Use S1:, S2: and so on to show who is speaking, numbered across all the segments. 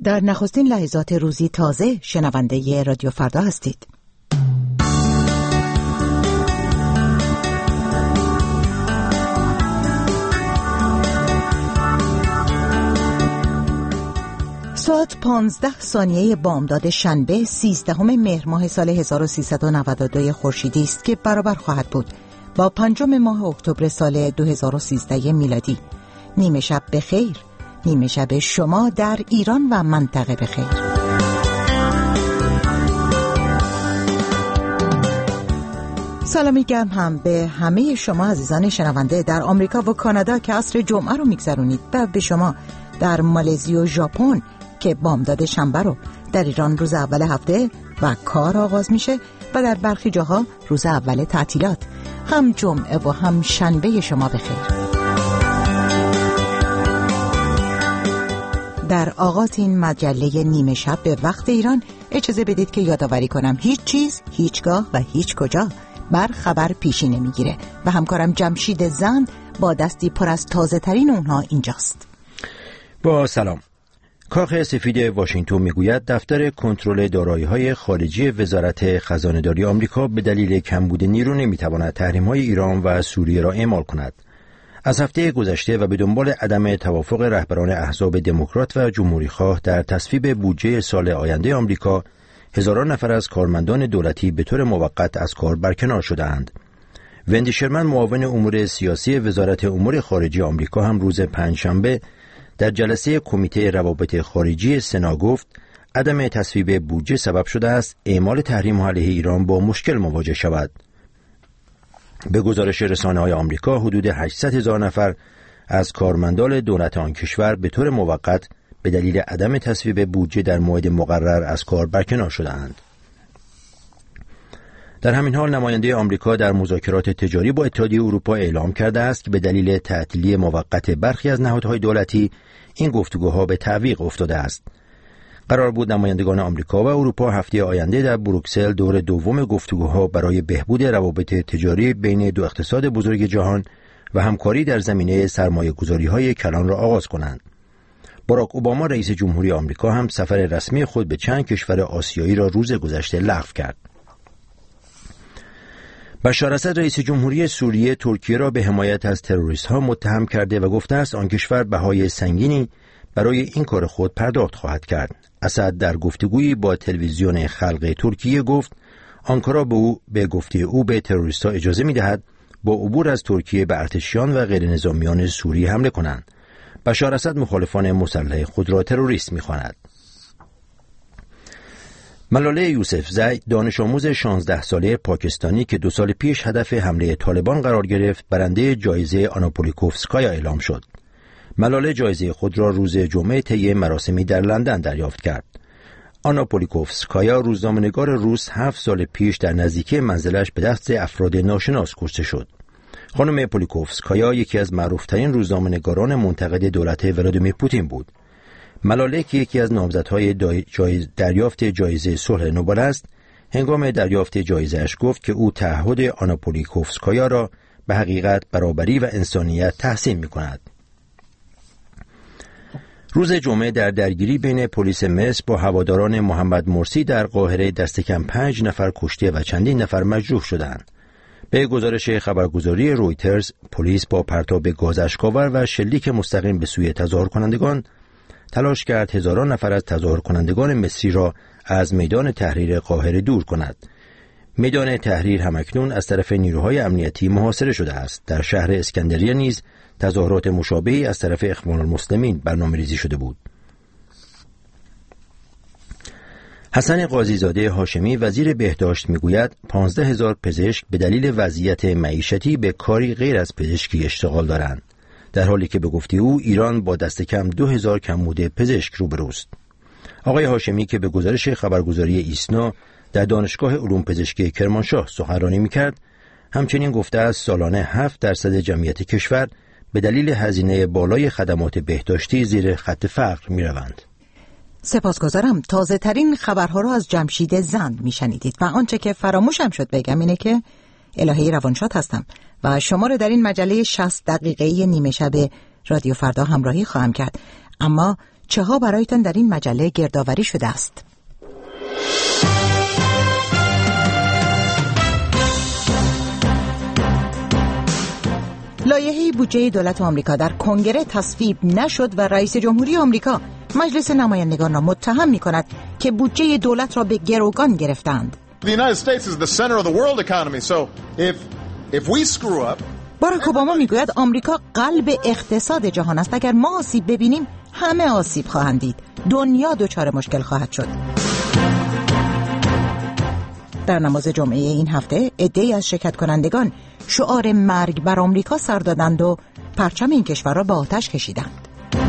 S1: در نخستین لحظات روزی تازه شنونده رادیو فردا هستید. ساعت 15 بامداد شنبه 13 مهر ماه سال 1392 خورشیدی است که برابر خواهد بود با 5 ماه اکتبر سال 2013 میلادی. نیمه شب بخیر، نیمه شب شما در ایران و منطقه بخیر. سلامی گرم هم به همه شما عزیزان شنونده در آمریکا و کانادا که عصر جمعه رو میگذرونید و به شما در مالزی و ژاپن که بامداد شنبه رو، در ایران روز اول هفته و کار آغاز میشه و در برخی جاها روز اول تعطیلات. هم جمعه و هم شنبه شما بخیر. در آغاز این مجله نیمه شب به وقت ایران اجازه بدید که یادآوری کنم هیچ چیز، هیچگاه و هیچ کجا بر خبر پیشی نمیگیره و همکارم جمشید زند با دستی پر از تازه ترین اونها اینجاست.
S2: با سلام. کاخ سفید واشنگتن میگوید دفتر کنترل دارایی‌های خارجی وزارت خزانه‌داری آمریکا به دلیل کمبود نیرو نمیتواند تحریم‌های ایران و سوریه را اعمال کند. از هفته گذشته و به دنبال عدم توافق رهبران احزاب دموکرات و جمهوری‌خواه در تصویب بودجه سال آینده آمریکا، هزاران نفر از کارمندان دولتی به طور موقت از کار برکنار شده‌اند. وندی شرمن معاون امور سیاسی وزارت امور خارجه آمریکا هم روز پنجشنبه در جلسه کمیته روابط خارجی سنا گفت عدم تصویب بودجه سبب شده است اعمال تحریم علیه ایران با مشکل مواجه شود. به گزارش رسانه‌های آمریکا حدود 800,000 نفر از کارمندان دولت آن کشور به طور موقت به دلیل عدم تصویب بودجه در موعد مقرر از کار برکنار شده‌اند. در همین حال نماینده آمریکا در مذاکرات تجاری با اتحادیه اروپا اعلام کرده است که به دلیل تعطیلی موقت برخی از نهادهای دولتی این گفتگوها به تعویق افتاده است. قرار بود نمایندگان آمریکا و اروپا هفته آینده در بروکسل دور دوم گفتگوها برای بهبود روابط تجاری بین دو اقتصاد بزرگ جهان و همکاری در زمینه سرمایه‌گذاری‌های کلان را آغاز کنند. باراک اوباما رئیس جمهوری آمریکا هم سفر رسمی خود به چند کشور آسیایی را روز گذشته لغو کرد. بشار اسد رئیس جمهوری سوریه ترکیه را به حمایت از تروریست‌ها متهم کرده و گفته است آن کشور بهای سنگینی برای این کار خود پرداخت خواهد کرد. اسد در گفتگویی با تلویزیون خلق ترکیه گفت آنکارا به گفته او به تروریست‌ها اجازه می‌دهد با عبور از ترکیه به ارتشیان و غیرنظامیان سوریه حمله کنند. بشار اسد مخالفان مسلح خود را تروریست می‌خواند. ملاله یوسفزی دانش آموز 16 ساله پاکستانی که 2 سال پیش هدف حمله طالبان قرار گرفت برنده جایزه آنا پولیکوفسکایا اعلام شد. ملاله جایزه خود را روز جمعه طی مراسمی در لندن دریافت کرد. آنا پولیکوفسکایا روزنامه‌نگار روس 7 سال پیش در نزدیکی منزلش به دست افراد ناشناس کشته شد. خانم پولیکوفسکایا یکی از معروف‌ترین روزنامه‌نگاران منتقد دولت ولادیمیر پوتین بود. ملاله که یکی از نامزدهای دریافت جایزه صلح نوبل است، هنگام دریافت جایزه‌اش گفت که او تعهد آنا پولیکوفسکایا را به حقیقت، برابری و انسانیت تحسین می‌کند. روز جمعه در درگیری بین پلیس مصر با هواداران محمد مرسی در قاهره دست کم 5 نفر کشته و چندین نفر مجروح شدند. به گزارش خبرگزاری رویترز، پلیس با پرتاب گاز اشک‌آور و شلیک مستقیم به سوی تظاهرکنندگان تلاش کرد هزاران نفر از تظاهرکنندگان مصری را از میدان تحریر قاهره دور کند. میدان تحریر همکنون از طرف نیروهای امنیتی محاصره شده است. در شهر اسکندریه نیز تظاهرات مشابهی از طرف اخوان المسلمین برنامه‌ریزی شده بود. حسن قاضی‌زاده هاشمی وزیر بهداشت میگوید 15,000 پزشک به دلیل وضعیت معیشتی به کاری غیر از پزشکی اشتغال دارند، در حالی که به گفته او ایران با دست کم 2,000 کمبود پزشک روبروست. آقای هاشمی که به گزارش خبرگزاری ایسنا در دانشگاه علوم پزشکی کرمانشاه سخنرانی میکرد، همچنین گفته است سالانه 7% جمعیت کشور به دلیل هزینه بالای خدمات بهداشتی زیر خط فقر میروند.
S1: سپاسگزارم. تازه ترین خبرها رو از جمشید زند میشنیدید و آنچه که فراموشم شد بگم اینه که الهی روانشاد هستم و شما رو در این مجله 60 دقیقه‌ای نیمه شب رادیو فردا همراهی خواهم کرد. اما چه ها برایتان در این مجله گردآوری شده است. لایحه بودجه دولت آمریکا در کنگره تصویب نشد و رئیس جمهوری آمریکا مجلس نمایندگان را متهم می‌کند که بودجه دولت را به گروگان گرفتند. باراک اوباما میگوید آمریکا قلب اقتصاد جهان است. اگر ما آسیب ببینیم همه آسیب خواهند دید. دنیا دچار مشکل خواهد شد. در نماز جمعه این هفته عده‌ای از شرکت کنندگان شعار مرگ بر آمریکا سر دادند و پرچم این کشور را به آتش کشیدند.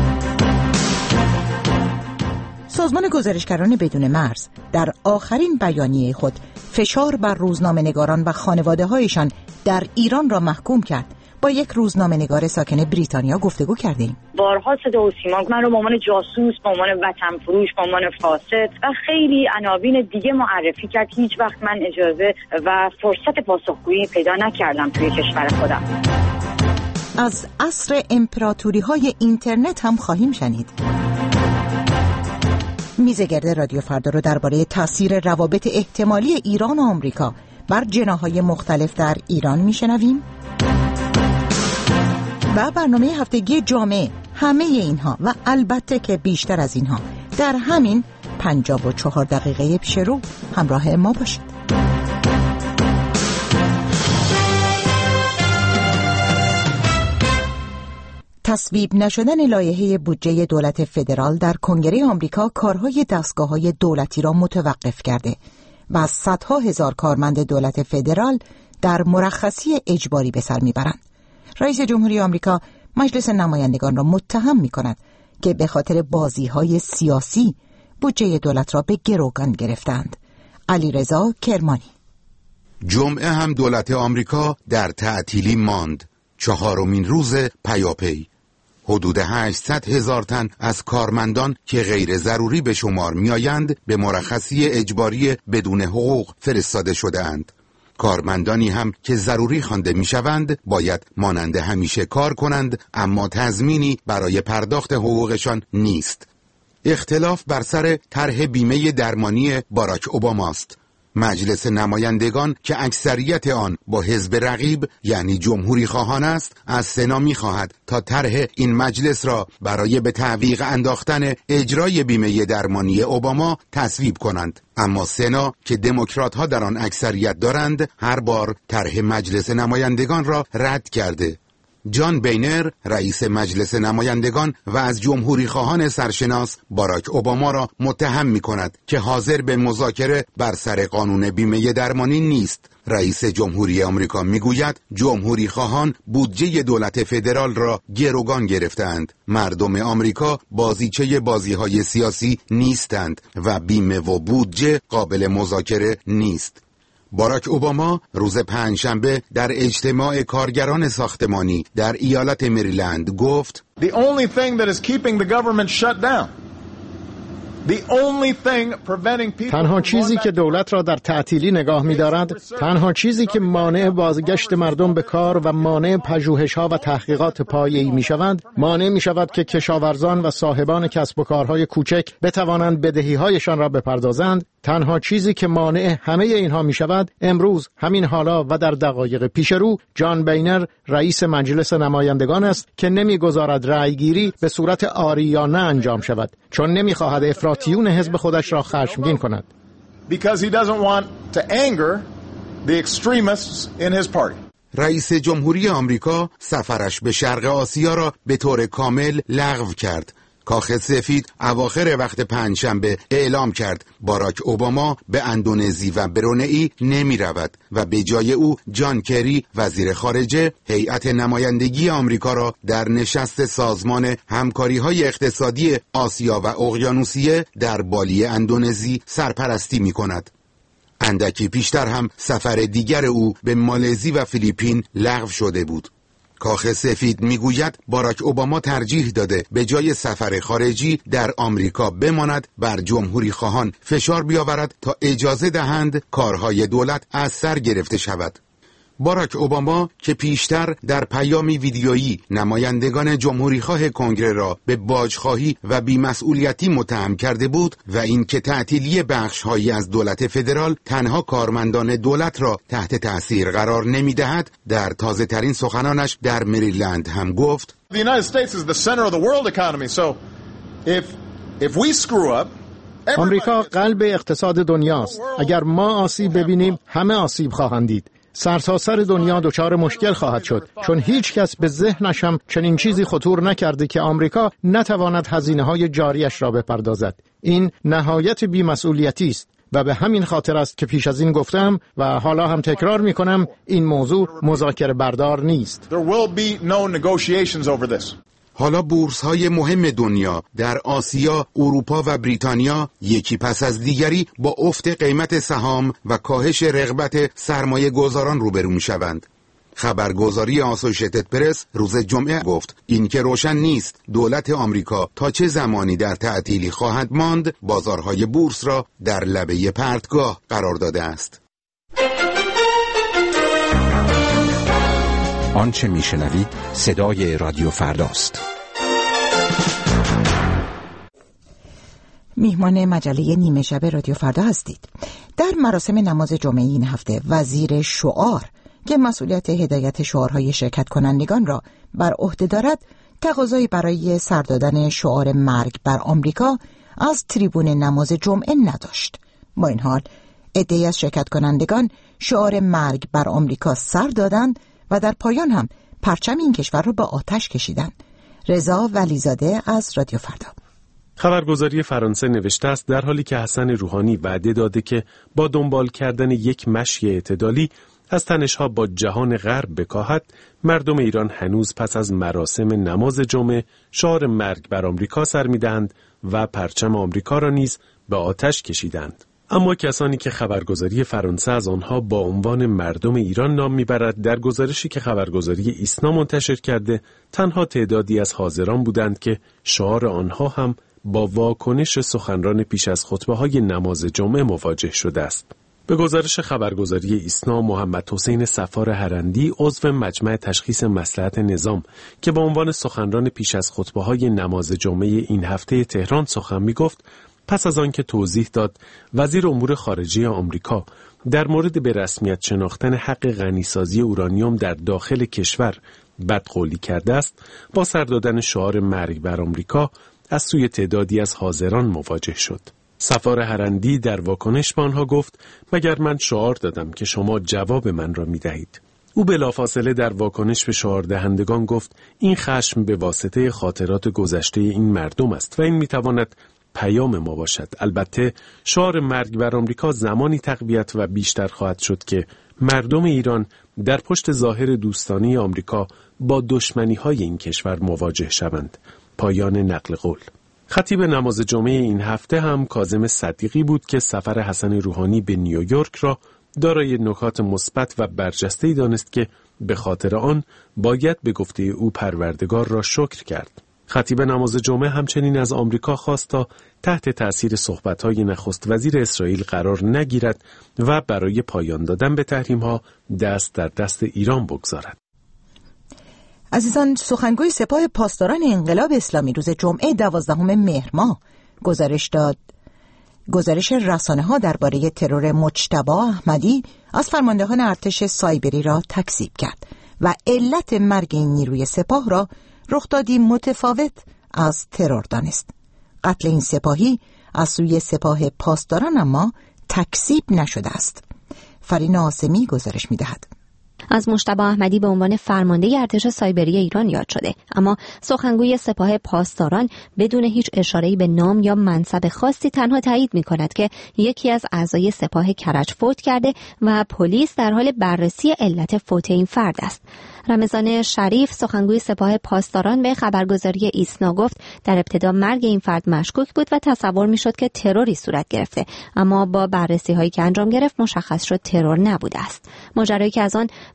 S1: سازمان گزارشگران بدون مرز در آخرین بیانیه خود فشار بر روزنامه‌نگاران و خانواده‌هایشان در ایران را محکوم کرد. با یک روزنامه‌نگار ساکن بریتانیا گفتگو کردیم.
S3: بارها صدا و سیما من رو به عنوان جاسوس، به عنوان وطن فروش، به عنوان فاسد و خیلی عناوین دیگه معرفی کرد. هیچ وقت من اجازه و فرصت پاسخگویی پیدا نکردم توی کشور خودم.
S1: از عصر امپراتوری‌های اینترنت هم خواهیم شنید. میز گرد رادیو فردا رو درباره تاثیر روابط احتمالی ایران و آمریکا بر جناح‌های مختلف در ایران میشنویم و برنامه هفتگی جامعه. همه اینها و البته که بیشتر از اینها در همین 54 دقیقه پیش رو همراه ما باشید. تصویب نشدن لایحه بودجه دولت فدرال در کنگره آمریکا کارهای دستگاه‌های دولتی را متوقف کرده و صدها هزار کارمند دولت فدرال در مرخصی اجباری به سر میبرند. رئیس جمهوری آمریکا مجلس نمایندگان را متهم می‌کند که به خاطر بازی‌های سیاسی بودجه دولت را به گروگان گرفتند. علیرضا کرمانی.
S4: جمعه هم دولت آمریکا در تعطیلی ماند. 4مین روز پیاپی. حدود 800,000 تن از کارمندان که غیر ضروری به شمار می‌آیند به مرخصی اجباری بدون حقوق فرستاده شده‌اند. کارمندانی هم که ضروری خوانده می‌شوند باید مانند همیشه کار کنند، اما تضمینی برای پرداخت حقوقشان نیست. اختلاف بر سر طرح بیمه درمانی باراک اوباماست. مجلس نمایندگان که اکثریت آن با حزب رقیب یعنی جمهوری خواهان است، از سنا می‌خواهد تا طرح این مجلس را برای به تعویق انداختن اجرای بیمه درمانی اوباما تصویب کنند. اما سنا که دموکرات‌ها در آن اکثریت دارند، هر بار طرح مجلس نمایندگان را رد کرده. جان بینر رئیس مجلس نمایندگان و از جمهوری خواهان سرشناس باراک اوباما را متهم می کند که حاضر به مذاکره بر سر قانون بیمه درمانی نیست. رئیس جمهوری آمریکا می گوید جمهوری خواهان بودجه دولت فدرال را گروگان گرفتند. مردم آمریکا بازیچه بازی‌های سیاسی نیستند و بیمه و بودجه قابل مذاکره نیست. باراک اوباما روز پنجشنبه در اجتماع کارگران ساختمانی در ایالت مریلند گفت
S5: The only thing that is keeping the government shut down.
S6: تنها چیزی که دولت را در تعطیلی نگاه می‌دارد، تنها چیزی که مانع بازگشت مردم به کار و مانع پژوهش‌ها و تحقیقات پایه‌ای می‌شوند، مانع می‌شود که کشاورزان و صاحبان کسب و کارهای کوچک بتوانند بدهی‌هایشان را بپردازند. تنها چیزی که مانع همه اینها می‌شود، امروز همین حالا و در دقایق پیش رو جان بینر رئیس مجلس نمایندگان است که نمی‌گذارد رأیگیری به صورت آریانه انجام شود، چون نمی‌خواهد افراطیون حزب خودش را خشمگین کند.
S4: رئیس جمهوری آمریکا سفرش به شرق آسیا را به طور کامل لغو کرد. کاخ سفید اواخر وقت پنجشنبه اعلام کرد باراک اوباما به اندونزی و برونئی نمی رود و به جای او جان کری وزیر خارجه هیئت نمایندگی آمریکا را در نشست سازمان همکاری‌های اقتصادی آسیا و اقیانوسیه در بالی اندونزی سرپرستی می کند. اندکی پیشتر هم سفر دیگر او به مالزی و فیلیپین لغو شده بود. کاخ سفید میگوید باراک اوباما ترجیح داده به جای سفر خارجی در آمریکا بماند، بر جمهوری خواهان فشار بیاورد تا اجازه دهند کارهای دولت از سر گرفته شود. باراک اوباما که پیشتر در پیامی ویدیویی نمایندگان جمهوریخواه کنگره را به باجخواهی و بی‌مسئولیتی متهم کرده بود و اینکه تعطیلی بخش‌هایی از دولت فدرال تنها کارمندان دولت را تحت تأثیر قرار نمی‌دهد، در تازه‌ترین سخنانش در مریلند هم گفت:
S5: The United States is the center of the world economy, so if we screw up,
S6: آمریکا قلب اقتصاد دنیاست. اگر ما آسیب ببینیم همه آسیب خواهند دید. سرتاسر دنیا دچار مشکل خواهد شد، چون هیچ کس به ذهنش هم چنین چیزی خطور نکرده که آمریکا نتواند هزینه‌های جاریش را بپردازد. این نهایت بی‌مسئولیتی است و به همین خاطر است که پیش از این گفتم و حالا هم تکرار می‌کنم این موضوع مذاکره بردار نیست.
S5: there will be no negotiations over this.
S4: حالا بورس‌های مهم دنیا در آسیا، اروپا و بریتانیا یکی پس از دیگری با افت قیمت سهام و کاهش رغبت سرمایه گذاران روبرو می‌شوند. خبرگزاری آسوشیتد پرس روز جمعه گفت این که روشن نیست دولت آمریکا تا چه زمانی در تعطیلی خواهد ماند، بازارهای بورس را در لبه پرتگاه قرار داده است.
S7: آنچه میشنوید صدای رادیو فرداست.
S1: میهمان مجله نیمه شب رادیو فردا هستید. در مراسم نماز جمعه این هفته وزیر شعار که مسئولیت هدایت شعارهای شرکت کنندگان را بر عهده دارد، تقاضایی برای سر دادن شعار مرگ بر آمریکا از تریبون نماز جمعه نداشت. با این حال عده‌ای از شرکت کنندگان شعار مرگ بر آمریکا سر دادند و در پایان هم پرچم این کشور را به آتش کشیدند. رضا ولیزاده از رادیو فردا.
S8: خبرگزاری فرانسه نوشته است در حالی که حسن روحانی وعده داده که با دنبال کردن یک مشی اعتدالی از تنش‌ها با جهان غرب بکاهد، مردم ایران هنوز پس از مراسم نماز جمعه شعار مرگ بر آمریکا سر می‌دهند و پرچم آمریکا را نیز به آتش کشیدند. اما کسانی که خبرگزاری فرانسه از آنها با عنوان مردم ایران نام میبرد، در گزارشی که خبرگزاری ایسنا منتشر کرده تنها تعدادی از حاضران بودند که شعار آنها هم با واکنش سخنران پیش از خطبه‌های نماز جمعه مواجه شده است. به گزارش خبرگزاری ایسنا، محمد حسین صفار هرندی عضو مجمع تشخیص مصلحت نظام که با عنوان سخنران پیش از خطبه‌های نماز جمعه این هفته تهران سخن می‌گفت، پس از آن که توضیح داد وزیر امور خارجه آمریکا در مورد به رسمیت شناختن حق غنیسازی اورانیوم در داخل کشور بدقولی کرده است، با سر دادن شعار مرگ بر آمریکا از سوی تعدادی از حاضران مواجه شد. صفار هرندی در واکنش به آنها گفت: مگر من شعار دادم که شما جواب من را می دهید؟ او بلافاصله در واکنش به شعار دهندگان گفت: این خشم به واسطه خاطرات گذشته این مردم است و این می تواند پیام ما باشد. البته شعار مرگ بر آمریکا زمانی تقویت و بیشتر خواهد شد که مردم ایران در پشت ظاهر دوستانه آمریکا با دشمنی‌های این کشور مواجه شوند. پایان نقل قول. خطیب نماز جمعه این هفته هم کاظم صدیقی بود که سفر حسن روحانی به نیویورک را دارای نکات مثبت و برجسته‌ای دانست که به خاطر آن باید به گفته او پروردگار را شکر کرد. خطیب نماز جمعه همچنین از آمریکا خواست تا تحت تأثیر صحبت‌های نخست وزیر اسرائیل قرار نگیرد و برای پایان دادن به تحریم‌ها دست در دست ایران بگذارد.
S1: عزیزان، سخنگوی سپاه پاسداران انقلاب اسلامی روز جمعه 12 مهر ماه گزارش داد. گزارش رسانه‌ها درباره ترور مجتبی احمدی از فرماندهان ارتش سایبری را تکذیب کرد و علت مرگ این نیروی سپاه را رخدادی متفاوت از ترور دانست. قتل این سپاهی از سوی سپاه پاسداران اما تکذیب نشده است. فرین آسمی گزارش می‌دهد.
S9: از مجتبی احمدی به عنوان فرمانده ارتش سایبری ایران یاد شده، اما سخنگوی سپاه پاسداران بدون هیچ اشاره‌ای به نام یا منصب خاصی تنها تایید می‌کند که یکی از اعضای سپاه کرج فوت کرده و پلیس در حال بررسی علت فوت این فرد است. رمضان شریف سخنگوی سپاه پاسداران به خبرگزاری ایسنا گفت در ابتدا مرگ این فرد مشکوک بود و تصور می‌شد که تروری صورت گرفته، اما با بررسی‌هایی که انجام گرفت مشخص شد ترور نبوده است. ماجرایی که از آن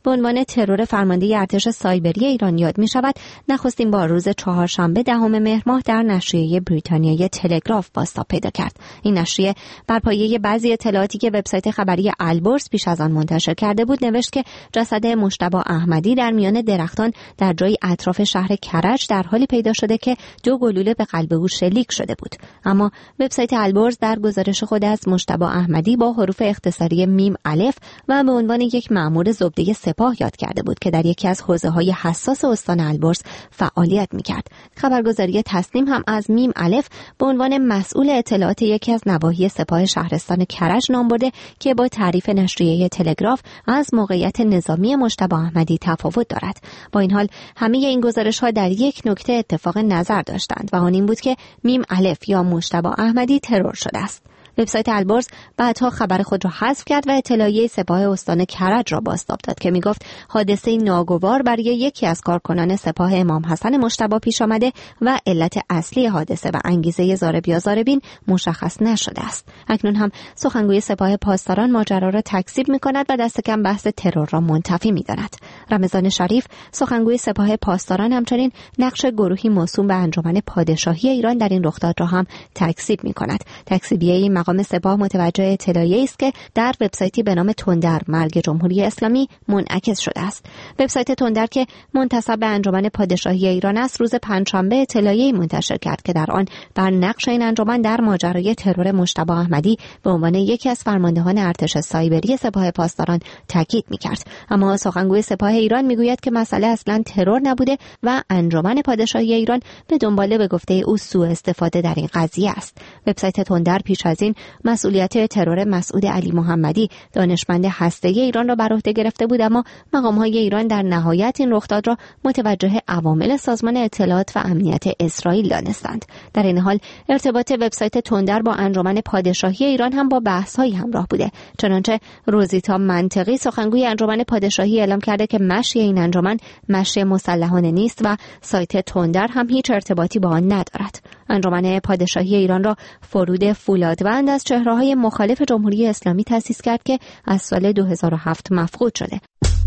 S9: به عنوان ترور فرمانده ارتش سایبری ایران یاد می شود، نخستین بار روز چهارشنبه 10 مهر ماه در نشریه بریتانیای تلگراف بازتاب پیدا کرد. این نشریه بر پایه بعضی اطلاعاتی که وبسایت خبری البرز پیش از آن منتشر کرده بود نوشت که جسد مجتبی احمدی در میان درختان در جای اطراف شهر کرج در حالی پیدا شده که 2 گلوله به قلب او شلیک شده بود. اما وبسایت البرز در گزارش خود از مجتبی احمدی با حروف اختصاری میم الف و به عنوان یک مأمور زبده سپاه یاد کرده بود که در یکی از حوزه‌های حساس استان البرز فعالیت می‌کرد. خبرگزاری تسنیم هم از میم الف به عنوان مسئول اطلاعات یکی از نواحی سپاه شهرستان کرج نام برده که با تعریف نشریه تلگراف از موقعیت نظامی مجتبی احمدی تفاوت دارد. با این حال همه این گزارش‌ها در یک نکته اتفاق نظر داشتند و آن این بود که میم الف یا مجتبی احمدی ترور شده است. وبسایت البرز بعدها خبر خود را حذف کرد و اطلاعیه سپاه استان کرج را بازتاب داد که میگفت حادثه ناگوار برای یکی از کارکنان سپاه امام حسن مجتبی پیش آمده و علت اصلی حادثه و انگیزه ضارب یا ضاربین مشخص نشده است. اکنون هم سخنگوی سپاه پاسداران ماجرا را تکذیب می‌کند و دست کم بحث ترور را منتفی می‌داند. رمضان شریف سخنگوی سپاه پاسداران همچنین نقش گروهی موسوم به انجمن پادشاهی ایران در این رخداد را هم تکذیب می‌کند. تکذیبیه مقام سپاه متوجه اطلاعیه‌ای است که در وبسایتی به نام تندر مرگ جمهوری اسلامی منعکس شده است. وبسایت تندر که منتسب به انجمن پادشاهی ایران است روز پنجشنبه اطلاعیه‌ای منتشر کرد که در آن بر نقش این انجمن در ماجرای ترور مجتبی احمدی به عنوان یکی از فرماندهان ارتش سایبری سپاه پاسداران تاکید می‌کرد. اما سخنگوی سپاه ایران میگوید که مسئله اصلاً ترور نبوده و انجمن پادشاهی ایران به دنبال به گفته او سوء استفاده در این قضیه است. وبسایت تندر پیش از این مسئولیت ترور مسعود علی محمدی دانشمند هسته‌ای ایران را بر عهده گرفته بود، اما مقام‌های ایران در نهایت این رخداد را متوجه عوامل سازمان اطلاعات و امنیت اسرائیل دانستند. در این حال ارتباط وبسایت تندر با انجمن پادشاهی ایران هم با بحث‌هایی همراه بوده. چنانچه روزیتا منطقی سخنگوی انجمن پادشاهی اعلام کرده که مشی این انجمن مشی مسلحانه نیست و سایت تندر هم هیچ ارتباطی با آن ندارد. انجمن پادشاهی ایران را فرود فولادوند از چهره‌های مخالف جمهوری اسلامی تأسیس کرد که از سال 2007 مفقود شده.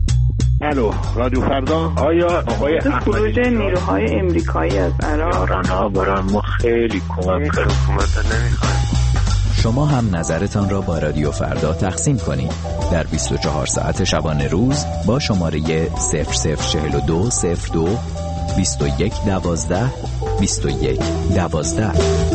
S10: الو رادیو فردا. آیا آقای
S11: خروج نیروهای امریکایی از عراق
S10: برای ما خیلی کمک کرد. حکومت نمیخوایم.
S12: شما هم نظرتان را با رادیو فردا تقسیم کنید در 24 ساعت شبانه روز با شماره 0042 02 21 12 21 12.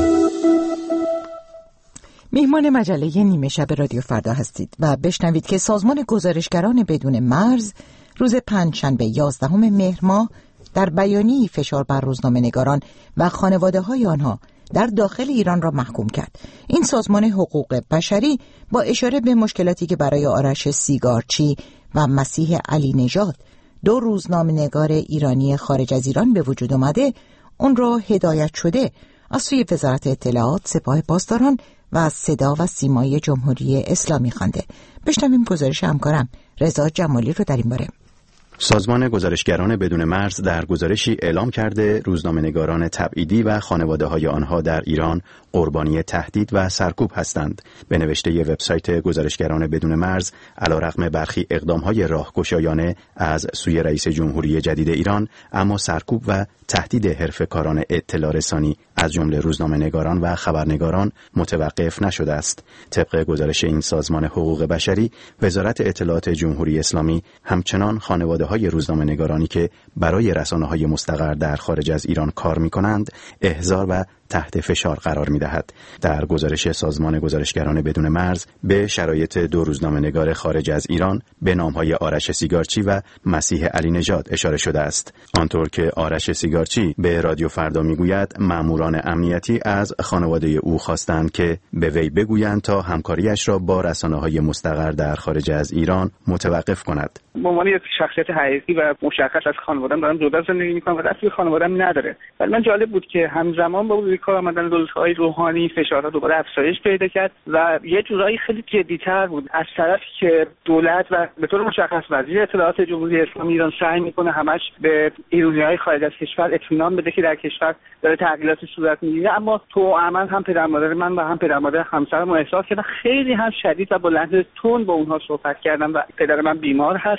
S1: میهمان مجله نیمه شب رادیو فردا هستید و بشنوید که سازمان گزارشگران بدون مرز روز پنجشنبه 11 مهر ماه در بیانیه‌ای فشار بر روزنامه‌نگاران و خانواده‌های آنها در داخل ایران را محکوم کرد. این سازمان حقوق بشری با اشاره به مشکلاتی که برای آرش سیگارچی و مسیح علی نژاد 2 روزنامه‌نگار ایرانی خارج از ایران به وجود آمده، اون را هدایت شده از سوی وزارت اطلاعات، سپاه پاسداران و صدا و سیمای جمهوری اسلامی خوانده. بشنویم گزارش همکارم رضا جمالی رو در این باره.
S13: سازمان گزارشگران بدون مرز در گزارشی اعلام کرده روزنامه‌نگاران تبعیدی و خانواده‌های آنها در ایران قربانی تهدید و سرکوب هستند. به نوشته وبسایت گزارشگران بدون مرز، علیرغم برخی اقدام‌های راهگشایانه از سوی رئیس جمهوری جدید ایران، اما سرکوب و تهدید حرفه‌کاران اطلاع رسانی از جمله روزنامه‌نگاران و خبرنگاران متوقف نشده است. طبق گزارش این سازمان حقوق بشری، وزارت اطلاعات جمهوری اسلامی همچنان خانواده‌های روزنامه‌نگارانی که برای رسانه‌های مستقر در خارج از ایران کار می‌کنند، احضار و تحت فشار قرار می‌دهد. در گزارش سازمان گزارشگران بدون مرز به شرایط 2 روزنامه‌نگار خارج از ایران به نام‌های آرش سیگارچی و مسیح علی نژاد اشاره شده است. آنطور که آرش سیگارچی به رادیو فردا میگوید، ماموران امنیتی از خانواده او خواستند که به وی بگویند تا همکاریش را با رسانه‌های مستقر در خارج از ایران متوقف کند.
S11: به عنوان یک شخصیت حقیقی و مشخص از خانواده‌ام دارم جدا زندگی می‌کنم و دستی خانواده‌ام نداره. ولی من جالب بود که همزمان با کار آمدن دولت‌های روحانی فشارها دوباره افزایش پیدا کرد و یه جورایی خیلی جدی‌تر بود از طرفی که دولت و به طور مشخص وزیر اطلاعات جمهوری اسلامی ایران سعی می‌کنه همش به ایرانی‌های خارج از کشور اطمینان بده که در کشور داره تغییراتی صورت می‌گیره، اما توأماً هم پدر مادر من و هم پدر مادر همسرم احساس کردن خیلی هم شدید و با لحن تند با اونها صحبت کردم و پدر من بیمار هست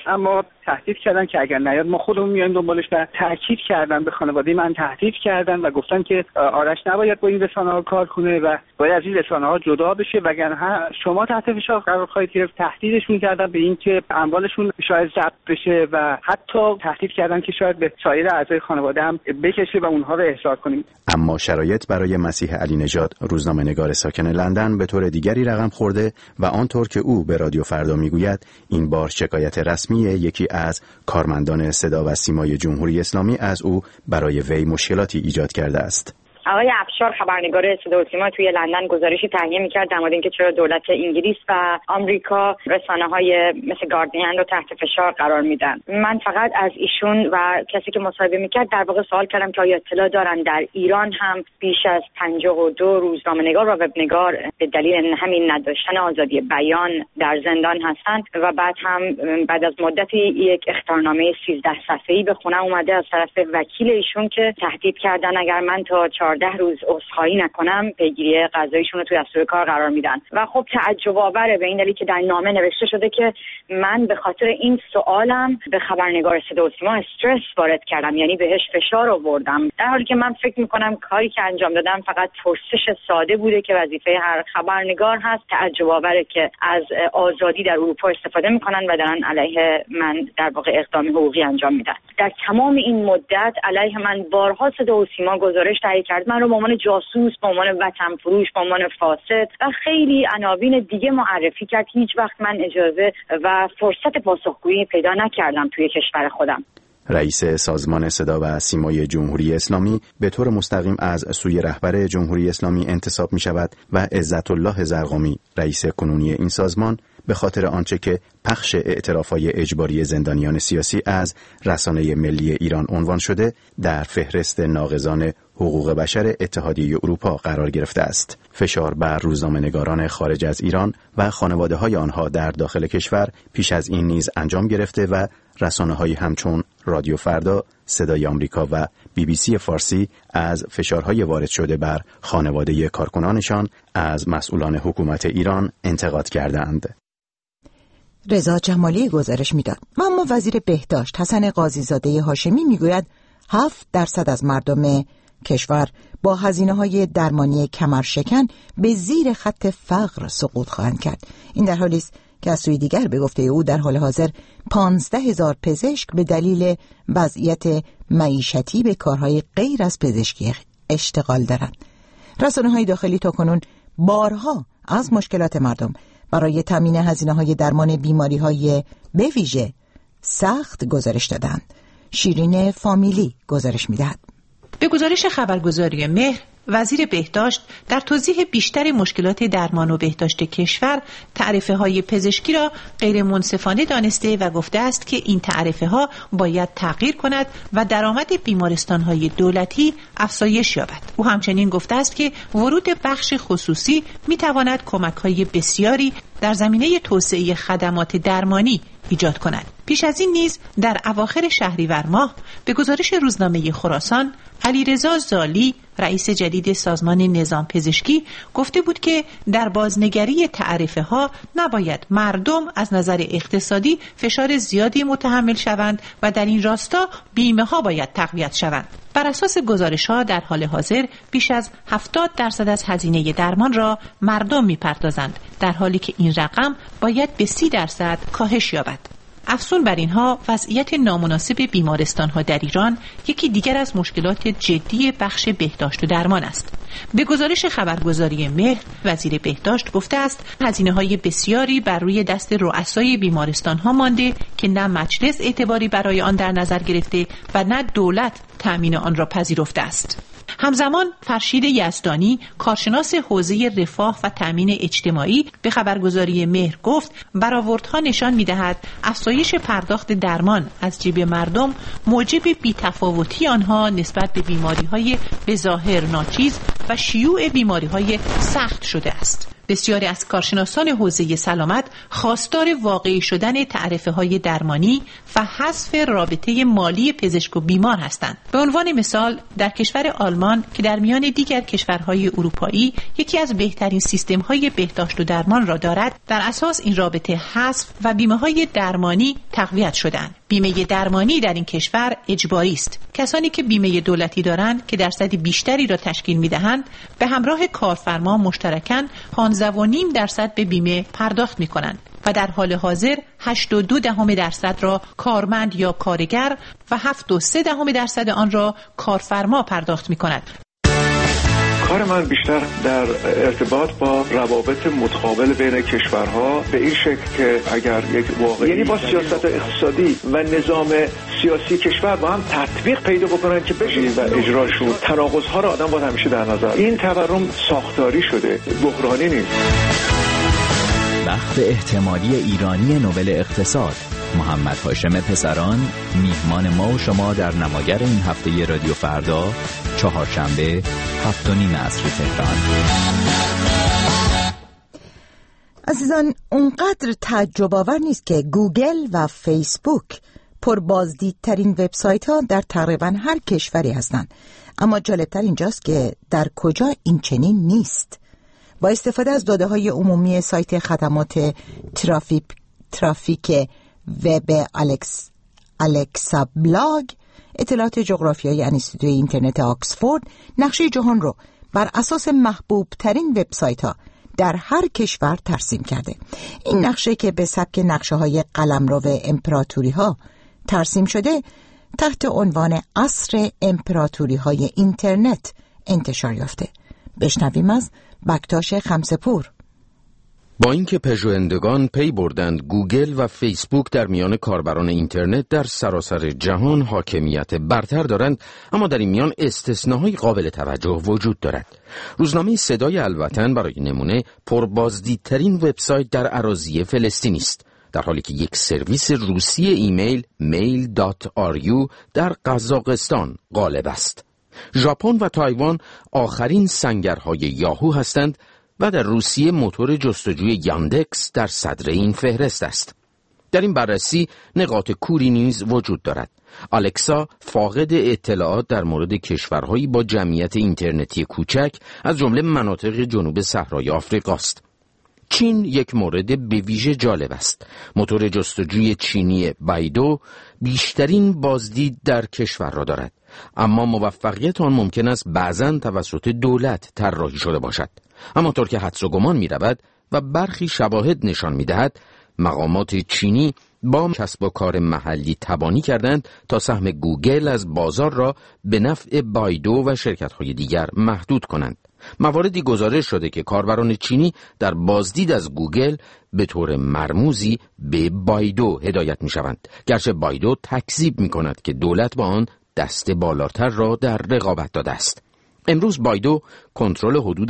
S11: اما تهدید کردن که اگر نیاد ما خودمون میایم دنبالش و تاکید کردن به خانواده من، تهدید کردن و گفتن که آرش نباید با این رسانه‌ها کار کنه و باید از این رسانه‌ها جدا بشه وگرنه شما تحت فشار قرار خواهید گرفت. تهدیدشون کردن به اینکه اموالشون شاید ضبط بشه و حتی تهدید کردن که شاید به سایر اعضای خانواده هم بکشه و اونها رو احضار کنیم.
S13: اما شرایط برای مسیح علی نژاد، روزنامه‌نگار ساکن لندن، به طور دیگری رقم خورده و آنطور که او به رادیو فردا میگوید این بار شکایت رسمی یکی از کارمندان صدا و سیمای جمهوری اسلامی از او برای وی مشکلاتی ایجاد کرده است.
S3: آقای افشار خبرنگار صدا و سیما توی لندن گزارشی تهیه می‌کرد در مورد اینکه چرا دولت انگلیس و آمریکا رسانه‌های مثل گاردین رو تحت فشار قرار میدن. من فقط از ایشون و کسی که مصاحبه می‌کرد در واقع سوال کردم که آیا اطلاع دارن در ایران هم بیش از 52 روزنامه‌نگار و وبنگار به دلیل همین نداشتن آزادی بیان در زندان هستند و بعد از مدتی یک اخطارنامه 13 صفحه‌ای به خونه اومده از طرف وکیل ایشون که تهدید کردن اگر من تا 14 روز عذرخواهی نکنم پیگیری قضاییشون رو توی دستور کار قرار میدن. و خب تعجب آوره به این دلیل که در نامه نوشته شده که من به خاطر این سوالم به خبرنگار صدا و سیما استرس وارد کردم، یعنی بهش فشار آوردم، در حالی که من فکر میکنم کاری که انجام دادم فقط پرسش ساده بوده که وظیفه هر خبرنگار هست. تعجب آوره که از آزادی در اروپا استفاده میکنن و دارن علیه من در واقع اقدام حقوقی انجام میدن. در تمام این مدت علیه من بارها صدا و سیما گزارش تهیه کرد، من رو به عنوان جاسوس، به عنوان وطن فروش، به عنوان فاسد و خیلی عناوین دیگه معرفی کرد. هیچ وقت من اجازه و فرصت پاسخگویی پیدا نکردم توی کشور خودم.
S13: رئیس سازمان صدا و سیمای جمهوری اسلامی به طور مستقیم از سوی رهبر جمهوری اسلامی انتصاب می شود و عزت الله زرقامی، رئیس کنونی این سازمان، به خاطر آنچه که پخش اعتراف‌های اجباری زندانیان سیاسی از رسانه ملی ایران عنوان شده، در فهرست ناقضان حقوق بشر اتحادیه اروپا قرار گرفته است. فشار بر روزنامه‌نگاران خارج از ایران و خانواده‌های آنها در داخل کشور پیش از این نیز انجام گرفته و رسانه‌هایی همچون رادیو فردا، صدای آمریکا و BBC فارسی از فشارهای وارد شده بر خانواده کارکنانشان از مسئولان حکومت ایران انتقاد کردند.
S1: رضا جمالی گزارش میداد. اما وزیر بهداشت حسن قاضیزاده هاشمی میگوید 7% از مردم کشور با هزینه‌های درمانی کمرشکن به زیر خط فقر سقوط خواهند کرد. این در حالی است که از سوی دیگر به گفته او در حال حاضر 15,000 پزشک به دلیل وضعیت معیشتی به کارهای غیر از پزشکی اشتغال دارند. رسانه‌های داخلی تاکنون بارها از مشکلات مردم برای تامین هزینه‌های درمان بیماری‌های به ویژه سخت گزارش دادند. شیرین فامیلی گزارش می‌دهد.
S14: به گزارش خبرگزاری مهر، وزیر بهداشت در توضیح بیشتر مشکلات درمان و بهداشت کشور تعرفه‌های پزشکی را غیر منصفانه دانسته و گفته است که این تعرفه‌ها باید تغییر کند و درآمد بیمارستان‌های دولتی افزایش یابد. او همچنین گفته است که ورود بخش خصوصی می‌تواند کمک‌های بسیاری در زمینه توسعه خدمات درمانی ایجاد کند. پیش از این نیز در اواخر شهریور ماه به گزارش روزنامه خراسان، علیرضا زالی، رئیس جدید سازمان نظام پزشکی، گفته بود که در بازنگری تعرفه‌ها نباید مردم از نظر اقتصادی فشار زیادی متحمل شوند و در این راستا بیمه‌ها باید تقویت شوند. بر اساس گزارش‌ها در حال حاضر بیش از 70% از هزینه درمان را مردم می‌پردازند، در حالی که این رقم باید به 30% کاهش یابد. افزون بر اینها، وضعیت نامناسب بیمارستان‌ها در ایران یکی دیگر از مشکلات جدی بخش بهداشت و درمان است. به گزارش خبرگزاری مهر، وزیر بهداشت گفته است هزینه‌های بسیاری بر روی دست رؤسای بیمارستان‌ها مانده که نه مجلس اعتباری برای آن در نظر گرفته و نه دولت تأمین آن را پذیرفته است. همزمان فرشید یزدانی، کارشناس حوزه رفاه و تأمین اجتماعی، به خبرگزاری مهر گفت برآوردها نشان می‌دهد افزایش پرداخت درمان از جیب مردم موجب بی‌تفاوتی آنها نسبت به بیماری‌های به ظاهر ناچیز و شیوع بیماری‌های سخت شده است. بسیاری از کارشناسان حوزه سلامت خواستار واقعی شدن تعرفه‌های درمانی و حذف رابطه مالی پزشک و بیمار هستند. به عنوان مثال در کشور آلمان که در میان دیگر کشورهای اروپایی یکی از بهترین سیستم‌های بهداشت و درمان را دارد، در اساس این رابطه حذف و بیمه‌های درمانی تقویت شدند. بیمه درمانی در این کشور اجباری است. کسانی که بیمه دولتی دارند که درصد بیشتری را تشکیل می‌دهند، به همراه کارفرما مشترکاً 15.5% به بیمه پرداخت می‌کنند و در حال حاضر 8.2% را کارمند یا کارگر و 7.3% آن را کارفرما پرداخت می‌کند.
S10: کار من بیشتر در ارتباط با روابط متقابل بین کشورها به این شکل که اگر یک واقعی یعنی با سیاست اقتصادی و نظام سیاسی کشور با هم تطبیق پیدا بکنن که بشه و اجراشون، تناقض‌ها را آدم باید همیشه در نظر. این تورم ساختاری شده، بحرانی نیست.
S12: بخت احتمالی ایرانی نوبل اقتصاد محمد هاشم پسران میهمان ما و شما در نماگر این هفته رادیو فردا، چهارشنبه 7:30 عصر تهران.
S1: عزیزان، اونقدر تعجب آور نیست که گوگل و فیسبوک پربازدیدترین وبسایت ها در تقریبا هر کشوری هستند، اما جالبتر اینجاست که در کجا این چنین نیست. با استفاده از داده های عمومی سایت خدمات ترافیک وب الکسا بلاگ، اطلاعات جغرافیایی انستیتوی اینترنت آکسفورد نقشه جهان رو بر اساس محبوب ترین وبسایت ها در هر کشور ترسیم کرده. این نقشه که به سبک نقشه های قلمرو امپراتوری ها ترسیم شده، تحت عنوان عصر امپراتوری های اینترنت انتشار یافته. بشنویم از بکتاش خمسه‌پور.
S15: با اینکه پژوهندگان پی بردند گوگل و فیسبوک در میان کاربران اینترنت در سراسر جهان حاکمیت برتر دارند، اما در این میان استثناهای قابل توجه وجود دارد. روزنامه صدای الوطن برای نمونه پربازدیدترین وبسایت در اراضی فلسطین است، در حالی که یک سرویس روسی ایمیل mail.ru در قزاقستان غالب است. ژاپن و تایوان آخرین سنگرهای یاهو هستند و در روسیه موتور جستجوی یاندکس در صدر این فهرست است. در این بررسی نقاط کوری نیز وجود دارد. الکسا فاقد اطلاعات در مورد کشورهایی با جمعیت اینترنتی کوچک از جمله مناطق جنوب صحرای آفریقا است. چین یک مورد به ویژه جالب است. موتور جستجوی چینی بایدو بیشترین بازدید در کشور را دارد، اما موفقیت آن ممکن است بعضاً توسط دولت طراحی شده باشد. اما طور که حدس و گمان می رود و برخی شواهد نشان می دهد، مقامات چینی با کسب و کار محلی تبانی کردند تا سهم گوگل از بازار را به نفع بایدو و شرکت‌های دیگر محدود کنند. مواردی گزارش شده که کاربران چینی در بازدید از گوگل به طور مرموزی به بایدو هدایت می شوند، گرچه بایدو تکذیب می کند که دولت با آن دست بالاتر را در رقابت داده است. امروز بایدو کنترل حدود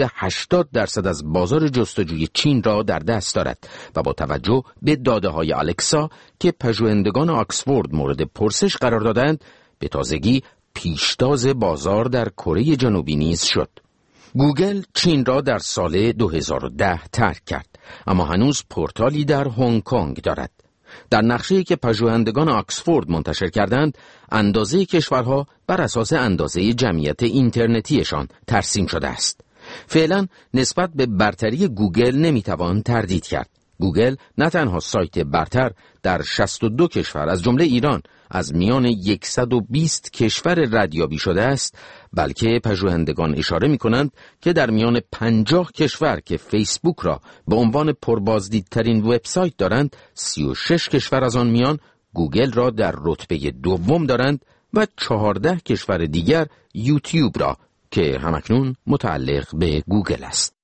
S15: 80% از بازار جستجوی چین را در دست دارد و با توجه به داده‌های الکسا که پژوهندگان آکسفورد مورد پرسش قرار دادند، به تازگی پیشتاز بازار در کره جنوبی نیز شد. گوگل چین را در سال 2010 ترک کرد، اما هنوز پورتالی در هنگ کنگ دارد. در نقشه‌ای که پژوهندگان آکسفورد منتشر کردند، اندازه کشورها بر اساس اندازه جمعیت اینترنتیشان ترسیم شده است. فعلا نسبت به برتری گوگل نمیتوان تردید کرد. گوگل نه تنها سایت برتر در 62 کشور از جمله ایران از میان 120 کشور ردیابی شده است، بلکه پژوهندگان اشاره می‌کنند که در میان 50 کشور که فیسبوک را به عنوان پربازدیدترین وبسایت دارند، 36 کشور از آن میان گوگل را در رتبه دوم دارند و 14 کشور دیگر یوتیوب را که همکنون متعلق به گوگل است.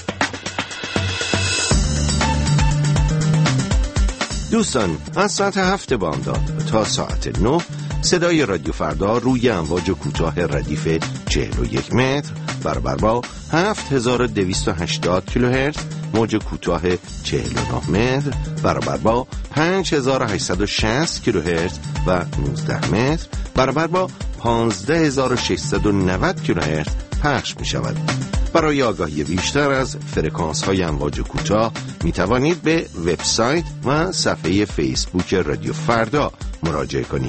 S16: دوستان، از ساعت 7 بامداد تا ساعت 9 صدای رادیو فردا روی امواج کوتاه ردیف 41 متر برابر با 7280 کیلوهرتز، موج کوتاه 49 متر برابر با 5860 کیلوهرتز و 19 متر برابر با 15690 کیلوهرتز پخش می شود. برای آگاهی بیشتر از فرکانس‌های امواج کوتاه می توانید به وبسایت و صفحه فیسبوک رادیو فردا مراجعه کنید.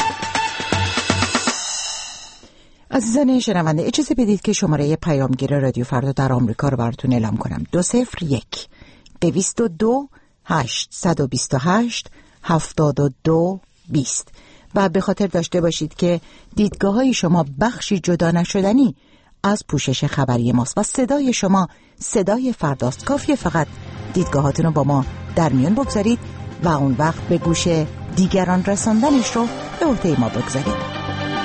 S1: عزیزان شنونده، اجازه بدید که شماره پیامگیر رادیو فردا در آمریکا رو براتون اعلام کنم. 201-222-828-72-20 و به خاطر داشته باشید که دیدگاه‌های شما بخشی جدا نشدنی از پوشش خبری ماست و صدای شما صدای فرداست. کافیه فقط دیدگاهاتون رو با ما در میان بگذارید و اون وقت به گوش دیگران رساندنش رو به عهده ما بگذارید.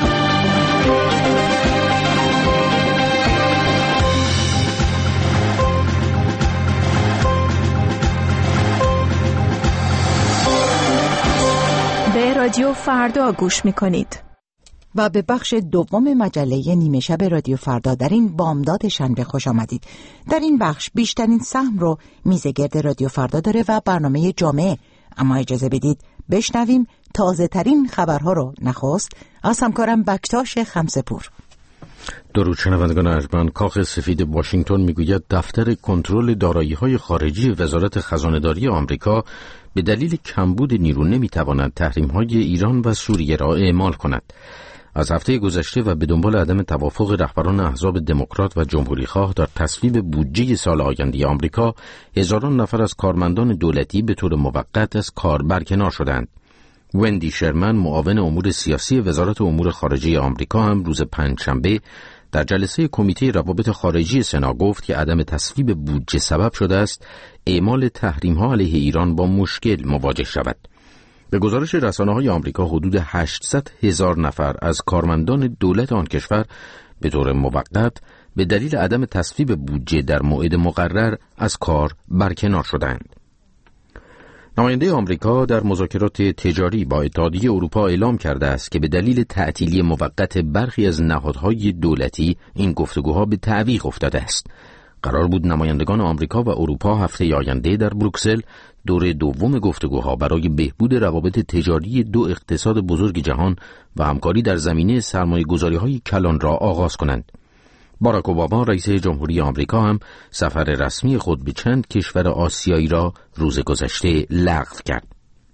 S17: به رادیو فردا گوش میکنید
S1: و به بخش دوم مجله نیمه شب رادیو فردا در این بامداد شنبه خوش آمدید. در این بخش بیشترین سهم رو میزگرد رادیو فردا داره و برنامه جامعه، اما اجازه بدید بشنویم تازه ترین خبرها رو نخست از همکارم بکتاش خمسه‌پور.
S15: درود شنوندگان ارجمند. کاخ سفید واشنگتن میگوید دفتر کنترل دارایی‌های خارجی وزارت خزانه‌داری آمریکا به دلیل کمبود نیرو نمیتواند تحریم‌های ایران و سوریه را اعمال کند. از هفته گذشته و به دنبال عدم توافق رهبران احزاب دموکرات و جمهوری‌خواه در تصویب بودجه سال آینده آمریکا، هزاران نفر از کارمندان دولتی به طور موقت از کار برکنار شدند. وندی شرمن، معاون امور سیاسی وزارت امور خارجه آمریکا، هم روز پنجشنبه در جلسه کمیته روابط خارجی سنا گفت که عدم تصویب بودجه سبب شده است اعمال تحریم‌ها علیه ایران با مشکل مواجه شود. به گزارش رسانه‌های آمریکا، حدود 800,000 نفر از کارمندان دولت آن کشور به طور موقت به دلیل عدم تصویب بودجه در موعد مقرر از کار برکنار شدند. نماینده آمریکا در مذاکرات تجاری با اتحادیه اروپا اعلام کرده است که به دلیل تعطیلی موقت برخی از نهادهای دولتی این گفتگوها به تعویق افتاده است. قرار بود نمایندگان آمریکا و اروپا هفته آینده در بروکسل دوره دوم گفتگوها برای بهبود روابط تجاری دو اقتصاد بزرگ جهان و همکاری در زمینه سرمایه‌گذاری‌های کلان را آغاز کنند. باراک اوباما رئیس جمهوری آمریکا هم سفر رسمی خود به چند کشور آسیایی را روز گذشته لغو کرد.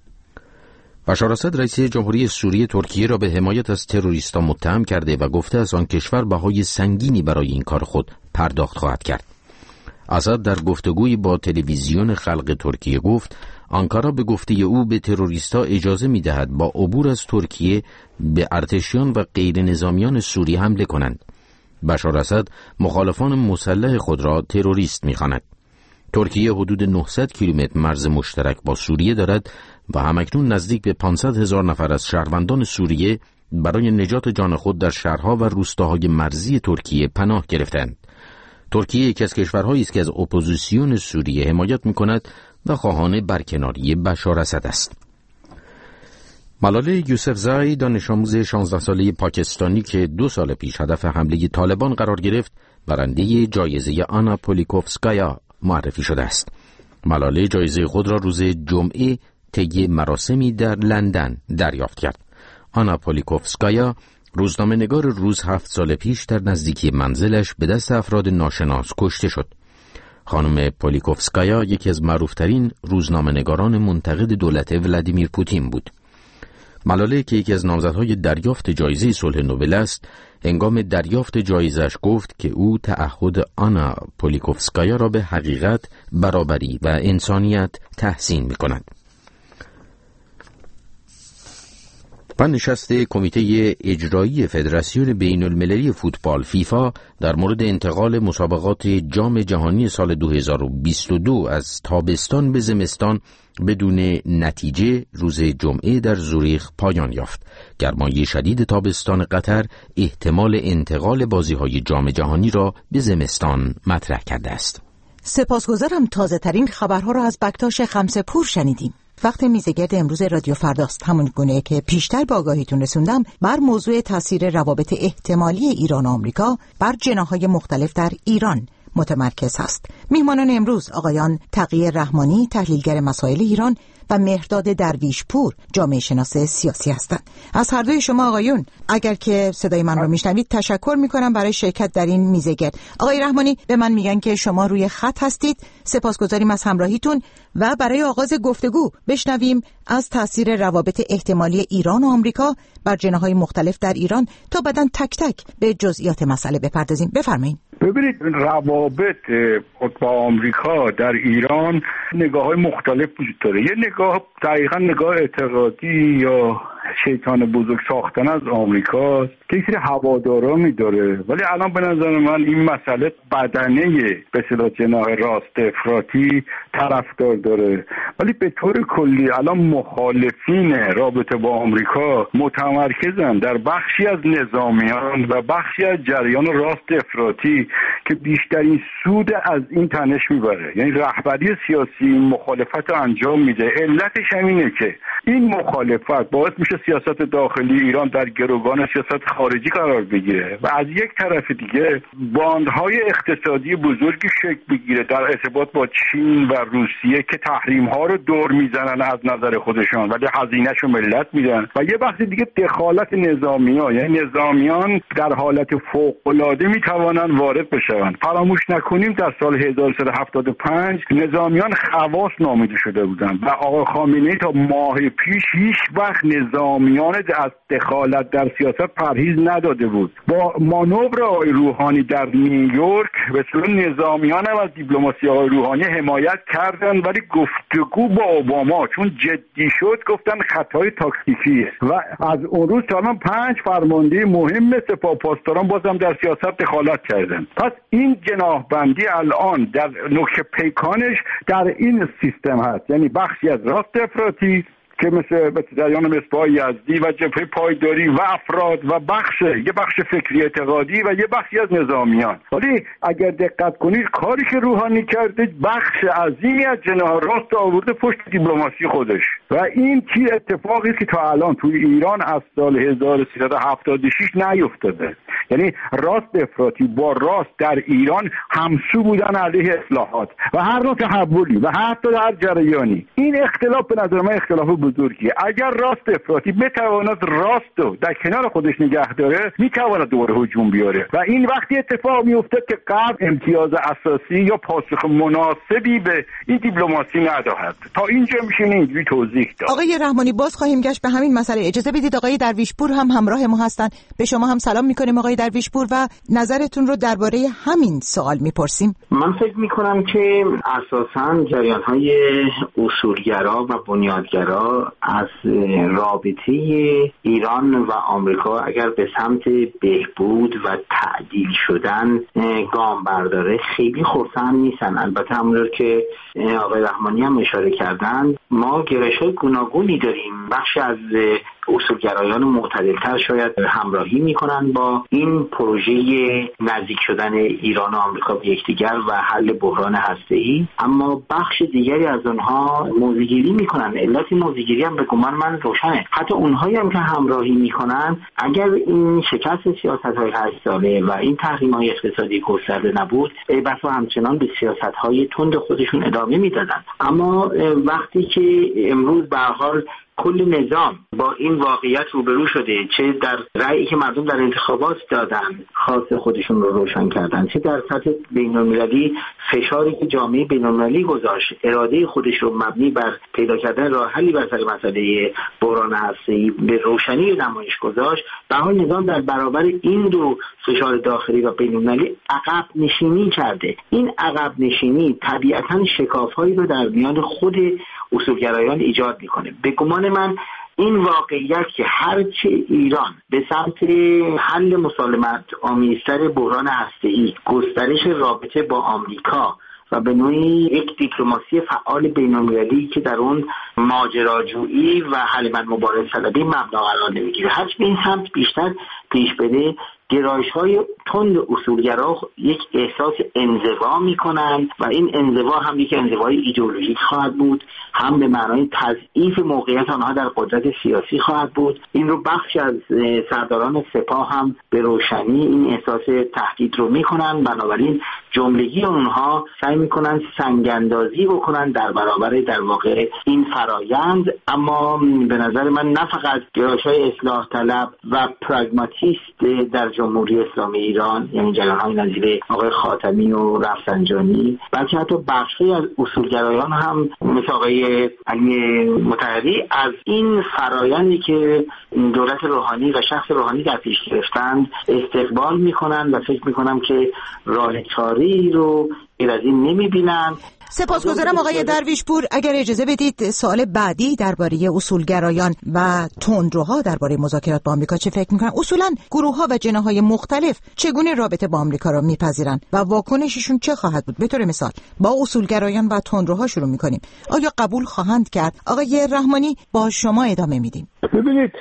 S15: بشار اسد رئیس جمهوری سوریه ترکیه را به حمایت از تروریستان متهم کرده و گفته از آن کشور بهای سنگینی برای این کار خود پرداخت خواهد کرد. اسد در گفتگویی با تلویزیون خلق ترکیه گفت آنکارا به گفته او به تروریستا اجازه می‌دهد با عبور از ترکیه به ارتشیان و غیر نظامیان سوریه حمله کنند. بشار اسد مخالفان مسلح خود را تروریست می‌خواند. ترکیه حدود 900 کیلومتر مرز مشترک با سوریه دارد و همکنون نزدیک به 500,000 نفر از شهروندان سوریه برای نجات جان خود در شهرها و روستاهای مرزی ترکیه پناه گرفتند. ترکیه یکی از کشورهایی است که از اپوزیسیون سوریه حمایت می‌کند و خواهان برکناری بشار اسد است. ملاله یوسفزای، دانش آموز 16 ساله پاکستانی که 2 سال پیش هدف حمله طالبان قرار گرفت، برنده جایزه آنا پولیکوفسکایا معرفی شده است. ملاله جایزه خود را روز جمعه طی مراسمی در لندن دریافت کرد. آنا پولیکوفسکایا روزنامه‌نگار روز 7 سال پیش در نزدیکی منزلش به دست افراد ناشناس کشته شد. خانم پولیکوفسکایا یکی از معروفترین روزنامه‌نگاران منتقد دولت ولادیمیر پوتین بود. ملاله که یکی از نامزدهای دریافت جایزه صلح نوبل است، هنگام دریافت جایزش گفت که او تعهد آنا پولیکوفسکایا را به حقیقت، برابری و انسانیت تحسین می‌کند. و نشست کمیته اجرایی فدراسیون بین المللی فوتبال فیفا در مورد انتقال مسابقات جام جهانی سال 2022 از تابستان به زمستان بدون نتیجه روز جمعه در زوریخ پایان یافت. گرمای شدید تابستان قطر احتمال انتقال بازی‌های جام جهانی را به زمستان مطرح کرده است.
S1: سپاسگزارم. تازه ترین خبرها را از بکتاش خمسه‌پور شنیدیم. وقت میزگرد امروز رادیو فرداست، همون گونه که پیشتر به آگاهیتون رسوندم، بر موضوع تاثیر روابط احتمالی ایران و آمریکا بر جناح‌های مختلف در ایران متمرکز هست. میهمانان امروز آقایان تقی رحمانی، تحلیلگر مسائل ایران، و مهرداد درویشپور، جامعه شناس سیاسی هستند. از هر دوی شما آقایون اگر که صدای من رو میشنوید تشکر میکنم برای شرکت در این میزه گرد. آقای رحمانی به من میگن که شما روی خط هستید. سپاسگزاریم از همراهیتون و برای آغاز گفتگو بشنویم از تاثیر روابط احتمالی ایران و آمریکا بر جناح‌های مختلف در ایران تا بعداً تک تک به جزئیات مسئله بپردازیم. بفرمایید.
S18: ببینید، روابط با آمریکا در ایران نگاه‌های مختلف وجود داره. یه نگاه دقیقاً نگاه اعتقادی یا شیطان بزرگ ساختن از آمریکا که یه سری هوادارانی داره، ولی الان به نظر من این مسئله بدنه به اصطلاح جناح راست افراطی طرفدار داره، ولی به طور کلی الان مخالفین رابطه با آمریکا متمرکزن در بخشی از نظامیان و بخشی از جریان راست افراطی که بیشترین سود از این تنش میبره. یعنی رهبری سیاسی مخالفت رو انجام میده. علتش همینه که این مخالفت باعث میشه سیاست داخلی ایران در گروگان سیاست خارجی قرار بگیره و از یک طرف دیگه باندهای اقتصادی بزرگی شکل بگیره در ارتباط با چین و روسیه که تحریم ها رو دور میزنن از نظر خودشان ولی هزینه‌شو ملت میدن، و یه بخش دیگه دخالت نظامیان، یعنی نظامیان در حالت فوق‌العاده میتوانن وارد بشن. فراموش نکنیم در سال 1375 نظامیان خواص نامیده شده بودن و آقای خامنه‌ای تا ماه پیش هیچ وقت نظامیان از دخالت در سیاست پرهیز نداده بود. با مانور آقای روحانی در نیویورک به صورت نظامیان هم از دیپلماسی آقای روحانی حمایت کردن، ولی گفتگو با اوباما چون جدی شد گفتن خطای تاکتیکیه و از اون روز تا الان 5 فرمانده مهم سپاه پاسداران بازم در سیاست دخالت کردن. پس این جناحبندی الان در نوک پیکانش در این سیستم هست، یعنی بخشی از راست افراطی که مثل جریان مصباح یزدی و جبهه پایداری و افراد و یه بخش فکری اعتقادی و یه بخشی از نظامیان. ولی اگر دقت کنید کاری که روحانی کرده بخش عظیمی از جناح راست آورده پشت دیپلماسی خودش و این اتفاقی که تا الان توی ایران از سال 1376 نیفتاده. یعنی راست افراطی با راست در ایران همسو بودن علیه اصلاحات و هر نوع تحولی و حتی در جریانی. این اختلاف به نظر من اختلاف بزرگیه. اگر راست افراطی بتواند راست رو در کنار خودش نگه داره میتواند دوباره هجوم بیاره و این وقتی اتفاق میفته که غرب امتیاز اساسی یا پاسخ مناسبی به این دیپلماسی ندهد. تا اینجا میشه اینجوری توضیح داد.
S1: آقای رحمانی باز خواهیم گشت به همین مسئله. اجازه بدید آقای درویشپور هم همراه ما هستن. به شما هم سلام میکنیم آقای درویشپور و نظرتون رو درباره همین سوال میپرسیم.
S19: من فکر میکنم که اساساً جریان‌های اصولگرا و بنیادگرا از رابطه ایران و آمریکا اگر به سمت بهبود و تعدیل شدن گام برداره خیلی خرسند نیستن. البته همونطور که آقای رحمانی هم اشاره کردن ما گرایش‌های گوناگونی داریم. بخشی از اصولگرایان معتدل‌تر شاید همراهی میکنن با این پروژه نزدیک شدن ایران و آمریکا به یکدیگر و حل بحران هسته‌ای، اما بخش دیگری از اونها موضع‌گیری میکنن. علت موضع‌گیری هم به گمان من روشنه. حتی اونهایی هم که همراهی میکنن اگر این شکست سیاست‌های 8 ساله و این تحریم‌های اقتصادی گسترده نبود بسا همچنان به سیاست‌های تند خودشون ادامه میدادن. اما وقتی که امروز به هر حال کل نظام با این واقعیت روبرو شده، چه در رأیی که مردم در انتخابات دادن خاص خودشون رو روشن کردن، چه در سطح بین‌المللی فشاری که جامعه بین‌المللی گذاشت اراده خودش رو مبنی بر پیدا کردن راه حلی بر سر مسئله بحران هسته‌ای به روشنی نمایش گذاشت، به حال نظام در برابر این دو فشار داخلی و بین‌المللی عقب نشینی کرده. این عقب نشینی طبیعتاً شکاف‌هایی رو در میان خود اصولگرایان ایجاد میکنه. به گمان من این واقعیت که هرچه ایران به سمت حل مسالمت آمیزتر بحران هسته‌ای، گسترش رابطه با آمریکا و به نوعی یک دیپلماسی فعال بین‌المللی که در اون ماجراجویی و حل مبارز طلبی مبنا قرار نمیگیره، هرچه به این سمت بیشتر پیش بره گرایش‌های تند اصولگرا یک احساس انزوا می‌کنند و این انزوا هم یک انزوای ایدئولوژیک خواهد بود، هم به معنای تضعیف موقعیت آنها در قدرت سیاسی خواهد بود. این رو بخشی از سرداران سپاه هم به روشنی این احساس تهدید رو می‌کنند. بنابراین جملگی اونها سعی میکنن سنگاندازی بکنن در برابر در واقع این فرایند. اما به نظر من نه فقط گرایش‌های اصلاح طلب و پراگماتیست در جمهوری اسلامی ایران، یعنی جریان‌های نظیر آقای خاتمی و رفسنجانی، بلکه حتی بخشی از اصولگرایان هم مثل آقای علی مطهری از این فرایندی که دولت روحانی و شخص روحانی در پیش گرفتند استقبال میکنن و فکر میکنم که راه چاره‌ای رو غیر از این نمیبینن.
S1: سپاسگزارم آقای درویشپور. اگر اجازه بدید سوال بعدی درباره اصولگرایان و تندروها درباره مذاکرات با آمریکا چه فکر میکنن؟ اصولا گروه‌ها و جناح‌های مختلف چگونه رابطه با آمریکا را میپذیرن و واکنششون چه خواهد بود؟ به طور مثال با اصولگرایان و تندروها شروع میکنیم. آیا قبول خواهند کرد؟ آقای رحمانی با شما ادامه میدیم.
S18: ببینید،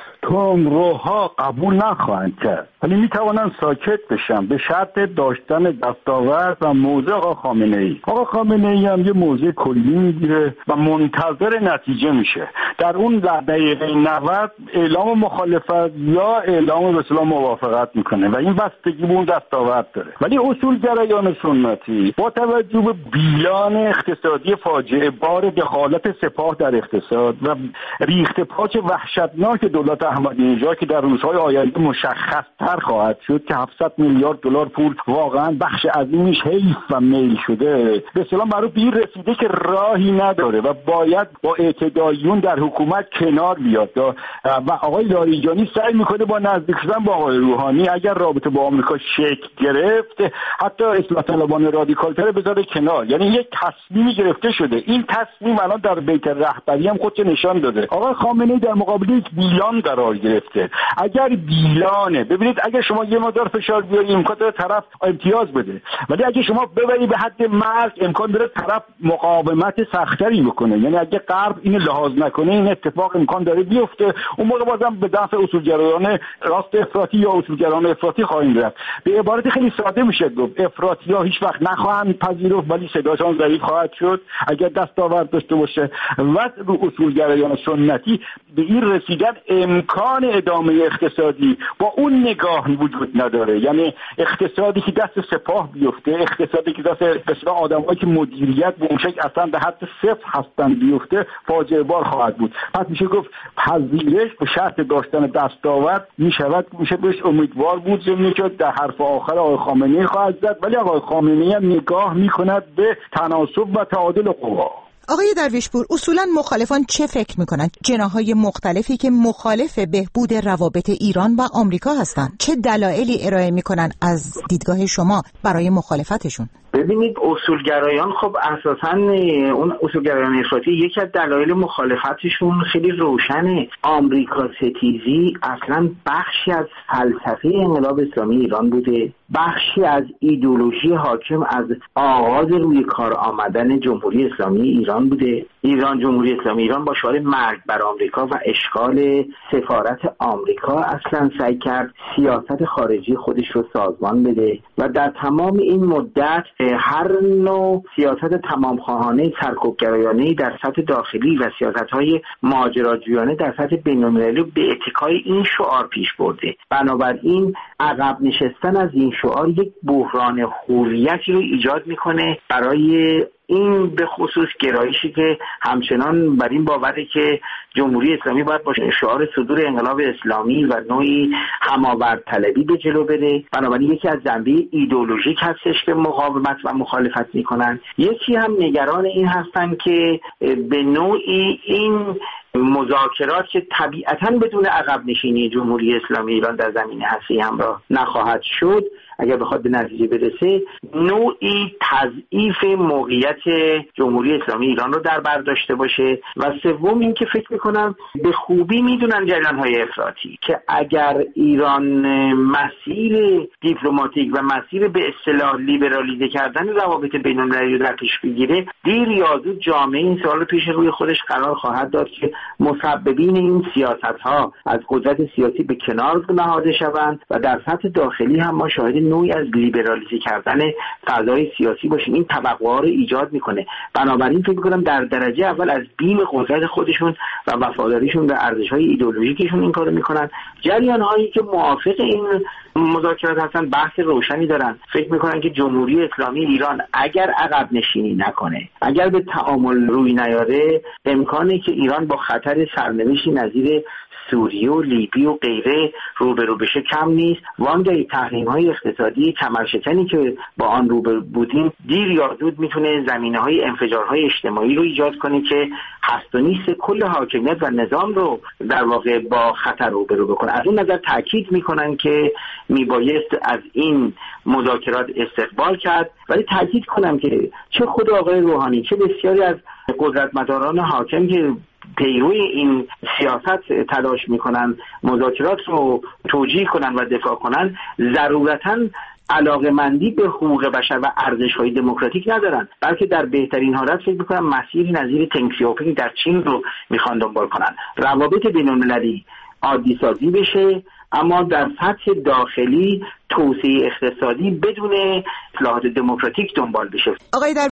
S18: تندروها قبول نخواهند کرد، ولی میتوانند ساکت بشن به شرط داشتن دستاورد و موضع آقا خامنه‌ای. آقا خامنه‌ای هم یه موضع کلی میگیره و منتظر نتیجه میشه. در اون دقیقه 90 اعلام مخالفت یا اعلام به اصطلاح موافقت میکنه و این بستگی به اون دستاورد داره. ولی اصولگرایان سنتی با توجه به بیان اقتصادی فاجعه بار دخالت سپاه در اقتصاد و ریخت پاچ وحشتناک دولت احمدی نژاد که در روزهای آینده مشخص‌تر خواهد شد که 700 میلیارد دلار پول واقعا بخش عظیمیش حیف و میل شده، به اصطلاح معروف به این رسیده که راهی نداره و باید با اعتدالیون در حکومت کنار بیاد و آقای لاریجانی سعی میکنه با نزدیک شدن با آقای روحانی اگر رابطه با آمریکا شکل گرفت حتی اصلاح طلبان رادیکال‌تر بذاره کنار. یعنی یک تصمیمی گرفته شده، این تصمیم الان در بیت رهبری هم خودش نشان داده. آقای خامنه‌ای در مقابل یک بیلان قرار گرفته. اگر بیلانه، ببینید اگر شما یه مقدار فشار بیاری امکان داره طرف امتیاز بده، ولی اگه شما ببری به حد مرگ امکان داره طرف مقاومت سختری بکنه. یعنی اگه غرب اینو لحاظ نکنه این اتفاق امکان داره بیفته. اون موقع بازم به دفع اصولگرایان راست افراطی یا اصولگرایان افراطی خواهیم رفت. به عبارت خیلی ساده میشه گفت افراطی‌ها هیچ وقت نخواهند پذیرفت ولی صداشان ضعیف خواهد شد اگر دستاورد داشته باشه. و اصولگرایان سنتی به این رسیدن امکان ادامه اقتصادی با اون نگاه وجود نداره. یعنی اقتصادی که دست سپاه بیفته، اقتصادی که دست بسیار آدمایی که مدیریت به اون شکل اصلا به حد صفر هستن بیفته فاجعه بار خواهد بود. پس میشه گفت پذیرش به شرط داشتن دستاورد میشه بهش امیدوار بود. زمینی که در حرف آخر آقای خامنه‌ای خواهد زد، ولی آقای خامنه‌ای هم نگاه میکند به تناسب و تعادل قوا.
S1: آقای درویشپور، اصولا مخالفان چه فکر میکنند؟ جناح‌های مختلفی که مخالف بهبود روابط ایران و آمریکا هستند، چه دلایلی ارائه میکنن از دیدگاه شما برای مخالفتشون؟
S19: ببینید، اصولگرایان خب اساساً اون اصولگرایان افراطی یکی از دلایل مخالفتشون خیلی روشنه. آمریکا ستیزی اصلاً بخشی از فلسفه انقلاب اسلامی ایران بوده، بخشی از ایدئولوژی حاکم از آغاز روی کار آمدن جمهوری اسلامی ایران بوده. جمهوری اسلامی ایران با شعار مرگ بر آمریکا و اشغال سفارت آمریکا اصلا سعی کرد سیاست خارجی خودش رو سازمان بده و در تمام این مدت هر نوع سیاست تمامخواهانه سرکوبگرایانه در سطح داخلی و سیاست‌های ماجراجویانه در سطح بین‌المللی به اتکای این شعار پیش برده. بنابراین عقب نشستن از این شعار یک بحران هویتی رو ایجاد میکنه برای این به خصوص گرایشی که همچنان بر این باوره که جمهوری اسلامی باید با شعار صدور انقلاب اسلامی و نوعی هماوردطلبی به جلو بره. بنابراین یکی از جنبه ایدئولوژیک هستش که مقاومت و مخالفت میکنن. یکی هم نگران این هستن که به نوعی این مذاکرات که طبیعتاً بدون عقب نشینی جمهوری اسلامی ایران در زمینه هسته همراه نخواهد شد، اگر بخواد به نتیجه برسه نوعی تضعیف موقعیت جمهوری اسلامی ایران رو در بر داشته باشه. و سوم این که فکر میکنم به خوبی میدونن جریان‌های افراطی که اگر ایران مسیر دیپلماتیک و مسیر به اصطلاح لیبرالیزه کردن روابط بین‌المللی رو در پیش بگیره، دیر یا زود جامعه این سوال رو پیش روی خودش قرار خواهد داد که مسببین این سیاست‌ها از قدرت سیاسی به کنار نهاده شوند و در سطح داخلی هم ما شاهد نوعی از لیبرالیزه کردن فضای سیاسی باشیم. این توقعات رو ایجاد میکنه. بنابراین فکر میکنم در درجه اول از بیم قدرت خودشون و وفاداریشون به ارزش‌های ایدئولوژیکشون این کارو میکنن. جریان‌هایی که موافق این مذاکرات هستن بحث روشنی دارن. فکر میکنن که جمهوری اسلامی ایران اگر عقب نشینی نکنه، اگر به تعامل روی نیاره، امکانی که ایران با خطر سرنوشتی نظیر سوریه و لیبی و غیره روبرو بشه کم نیست. وانگهی تحریم‌های اقتصادی کمرشکنی که با آن روبرو بودیم دیر یا زود میتونه زمینه‌های انفجارهای اجتماعی رو ایجاد کنه که هست و نیست کل حاکمیت و نظام رو در واقع با خطر روبرو بکنه. از اون نظر تاکید میکنن که میبایست از این مذاکرات استقبال کرد، ولی تاکید کنم که چه خود آقای روحانی چه بسیاری از قدرتمداران حاکم که پیروی این سیاست تلاش میکنن مذاکرات رو توجیه کنن و دفاع کنن، ضرورتاً علاقه‌مندی به حقوق بشر و ارزش‌های دموکراتیک ندارن، بلکه در بهترین حالت فکر می‌کنم مسیری نظیر تنگ سیاوپینگ در چین رو میخوان دنبال کنن. روابط بین‌المللی عادی سازی بشه، اما در سطح داخلی توسعه اقتصادی بدون اصلاحات دموکراتیک دنبال بشه.
S1: آقای